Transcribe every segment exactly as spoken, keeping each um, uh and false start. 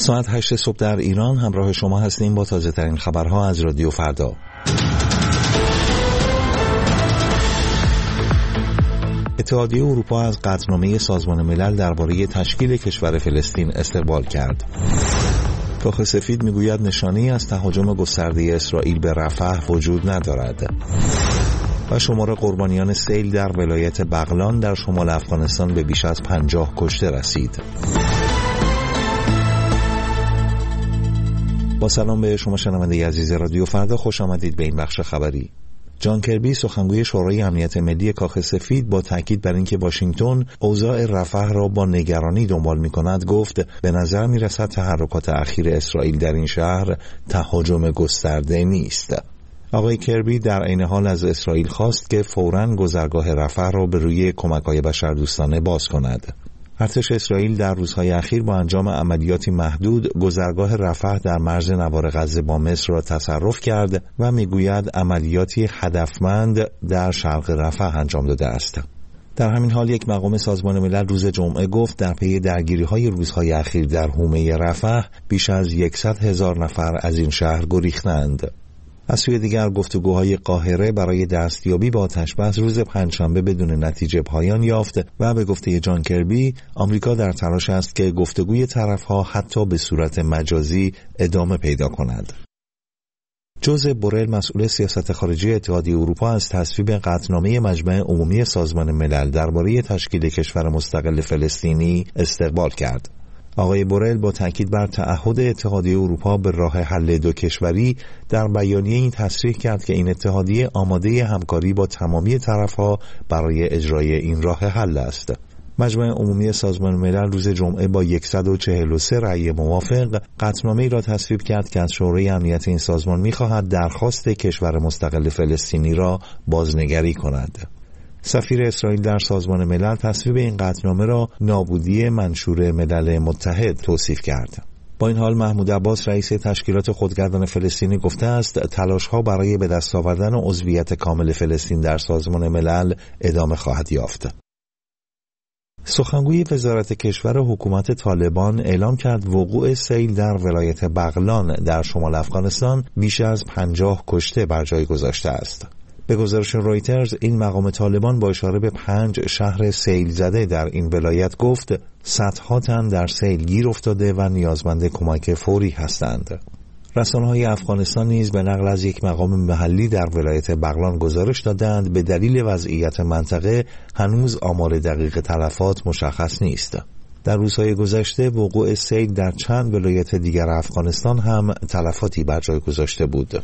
ساعت هشت صبح در ایران همراه شما هستیم با تازه ترین خبرها از رادیو فردا. اتحادیه اروپا از قطعنامه سازمان ملل درباره تشکیل کشور فلسطین استقبال کرد. کاخ سفید میگوید نشانه‌ای از تهاجم گسترده اسرائیل به رفح وجود ندارد. و شمار قربانیان سیل در ولایت بغلان در شمال افغانستان به بیش از پنجاه کشته رسید. با سلام به شما شنونده عزیز رادیو فردا، خوش آمدید به این بخش خبری. جان کربی سخنگوی شورای امنیت ملی کاخ سفید با تاکید بر اینکه واشنگتن اوضاع رفح را با نگرانی دنبال می‌کند گفت به نظر می‌رسد تحرکات اخیر اسرائیل در این شهر تهاجم گسترده نیست. آقای کربی در عین حال از اسرائیل خواست که فوراً گذرگاه رفح را به روی کمک‌های بشردوستانه باز کند. ارتش اسرائیل در روزهای اخیر با انجام عملیاتی محدود گذرگاه رفح در مرز نوار غزه با مصر را تصرف کرد و میگوید عملیاتی هدفمند در شرق رفح انجام داده است. در همین حال یک مقام سازمان ملل روز جمعه گفت در پی درگیری‌های روزهای اخیر در حومه رفح بیش از صد هزار نفر از این شهر گریختند. از سوی دیگر گفتگوهای قاهره برای دستیابی با آتش‌بس روز پنجشنبه بدون نتیجه پایان یافت و به گفته جان کربی آمریکا در تلاش است که گفتگوی طرفها حتی به صورت مجازی ادامه پیدا کند. جوزپ بورل مسئول سیاست خارجی اتحادیه اروپا از تصویب قطعنامه مجمع عمومی سازمان ملل درباره تشکیل کشور مستقل فلسطینی استقبال کرد. آقای بورل با تاکید بر تعهد اتحادیه اروپا به راه حل دو کشوری در بیانیه این تصریح کرد که این اتحادیه آماده همکاری با تمامی طرفها برای اجرای این راه حل است. مجمع عمومی سازمان ملل روز جمعه با صد و چهل و سه رأی موافق قطعنامه‌ای را تصویب کرد که از شورای امنیت این سازمان می‌خواهد درخواست کشور مستقل فلسطینی را بازنگری کند. سفیر اسرائیل در سازمان ملل تصویب این قطعنامه را نابودی منشور ملل متحد توصیف کرد. با این حال محمود عباس رئیس تشکیلات خودگردان فلسطینی گفته است تلاش‌ها برای به دست آوردن عضویت کامل فلسطین در سازمان ملل ادامه خواهد یافت. سخنگوی وزارت کشور حکومت طالبان اعلام کرد وقوع سیل در ولایت بغلان در شمال افغانستان بیش از پنجاه کشته بر جای گذاشته است. به گزارش رویترز این مقام طالبان با اشاره به پنج شهر سیل زده در این ولایت گفت صدها تن در سیل گیر افتاده و نیازمند کمک فوری هستند. رسانه‌های افغانستان نیز به نقل از یک مقام محلی در ولایت بغلان گزارش دادند به دلیل وضعیت منطقه هنوز آمار دقیق تلفات مشخص نیست. در روزهای گذشته وقوع سیل در چند ولایت دیگر افغانستان هم تلفاتی بر جای گذاشته بود.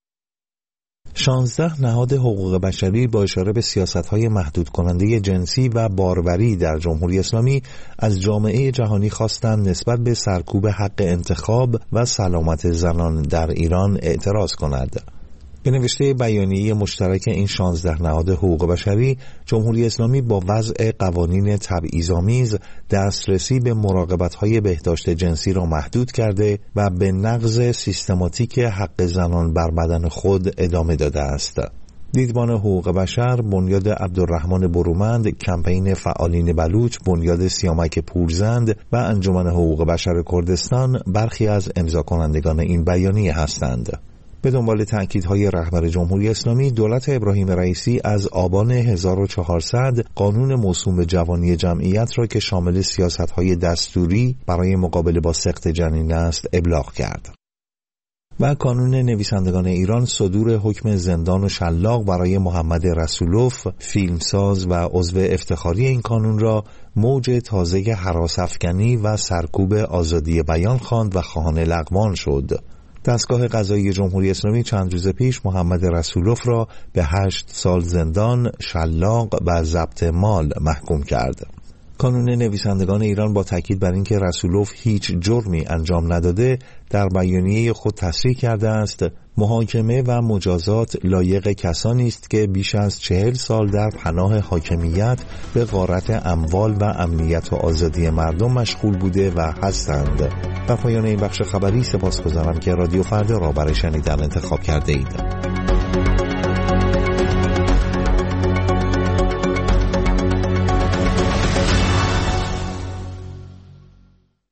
شانزده نهاد حقوق بشری با اشاره به سیاست‌های محدود کننده جنسی و باروری در جمهوری اسلامی از جامعه جهانی خواستند نسبت به سرکوب حق انتخاب و سلامت زنان در ایران اعتراض کند. به نوشته بیانیه مشترک این شانزده نهاد حقوق بشری، جمهوری اسلامی با وضع قوانین تبعیض‌آمیز دسترسی به مراقبت‌های بهداشت جنسی را محدود کرده و به نقض سیستماتیک حق زنان بر بدن خود ادامه داده است. دیدبان حقوق بشر، بنیاد عبدالرحمن برومند، کمپین فعالین بلوچ، بنیاد سیامک پورزند و انجمن حقوق بشر کردستان برخی از امضا کنندگان این بیانیه هستند. به دنبال تأکیدهای رهبر جمهوری اسلامی، دولت ابراهیم رئیسی از آبان هزار و چهارصد قانون موسوم به جوانی جمعیت را که شامل سیاست‌های دستوری برای مقابله با سقط جنین است ابلاغ کرد. و کانون نویسندگان ایران صدور حکم زندان و شلاق برای محمد رسولوف، فیلمساز و عضو افتخاری این کانون را موج تازه هراس‌افکنی و سرکوب آزادی بیان خواند و خواهان لغوان شد. دستگاه قضایی جمهوری اسلامی چند روز پیش محمد رسولوف را به هشت سال زندان، شلاق و ضبط مال محکوم کرد. کانون نویسندگان ایران با تاکید بر اینکه رسولوف هیچ جرمی انجام نداده در بیانیه خود تصریح کرده است محاکمه و مجازات لایق کسانی است که بیش از چهل سال در پناه حاکمیت به غارت اموال و امنیت و آزادی مردم مشغول بوده و هستند. در پایان این بخش خبری سپاسگزارم که رادیو فردا را برای شنیدن انتخاب کرده اید.